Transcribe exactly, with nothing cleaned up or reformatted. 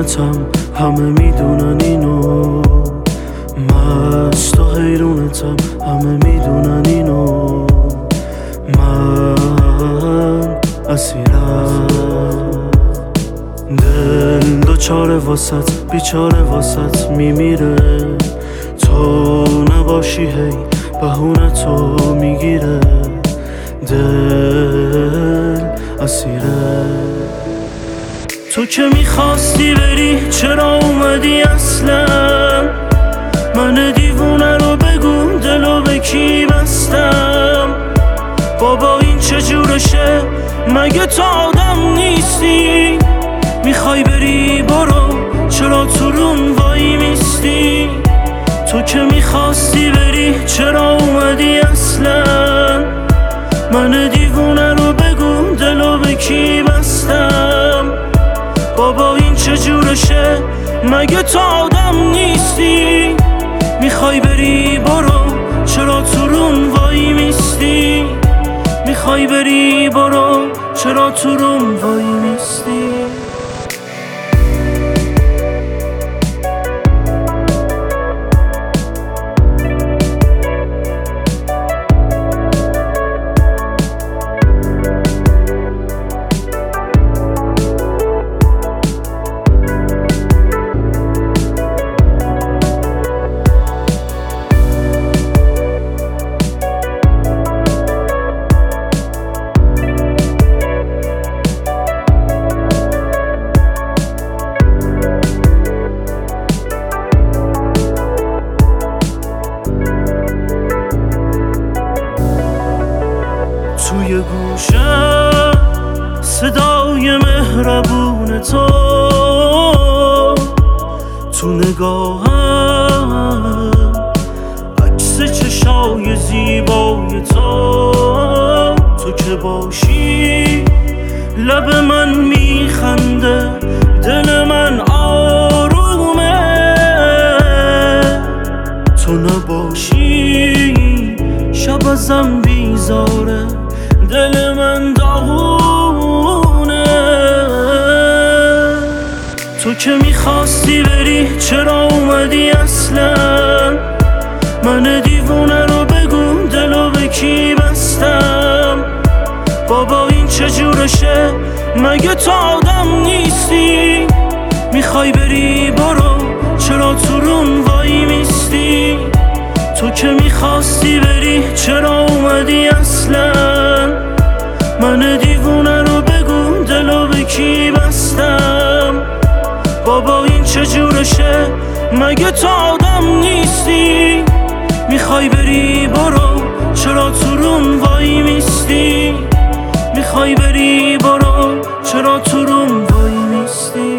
حیرونتم، همه میدونن اینو. مست و حیرونتم، همه میدونن اینو. من اسیرم، دل دوچاره واسط، بیچاره واسط میمیره. تو نباشی هی بهونه تو میگیره. دل اسیره. تو که میخواستی بری چرا اومدی اصلا؟ من دیوونه رو بگو دلو به کی بستم؟ بابا این چجورشه؟ مگه تو آدم نیستی؟ میخوای بری برو، چرا تو رون وای میستی؟ تو که میخواستی بری چرا اومدی اصلا؟ من دیوونه رو بگو دلو به کی بستم؟ بابا این چجورشه؟ مگه تو آدم نیستی؟ میخوای بری برو، چرا تو رون وای میستی؟ میخوای بری برو، چرا تو رون وای میستی؟ توی گوشم صدای مهربون تو، تو نگاهم عکس چشای زیبای تو. تو که باشی لب من میخنده، دل من آرومه. تو نباشی شب ازم بیزاره، دل من داغونه. تو که میخواستی بری چرا اومدی اصلا؟ من دیوونه رو بگو دلو به کی بستم؟ بابا این چجورشه؟ مگه تو آدم نیستی؟ میخوای بری برو، چرا تو رون وای میستی؟ تو که میخواستی بری چرا اومدی اصلا؟ من دیوونه رو بگو دلو به کی بستم؟ بابا این چجورشه؟ مگه تو آدم نیستی؟ میخوای بری برو، چرا تو رون وای میستی؟ میخوای بری برو، چرا تو رون وای میستی؟